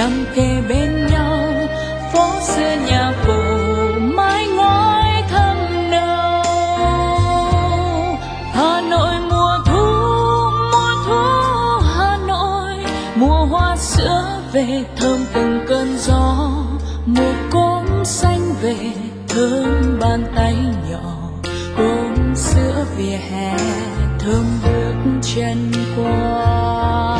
nằm kề bên nhau, phố xưa nhà cổ mái ngói thăm nâu. Hà Nội mùa thu Hà Nội mùa hoa sữa về thơm từng cơn gió, mùa cốm xanh về thơm bàn tay nhỏ, cốm sữa vỉa hè thơm bước chân qua.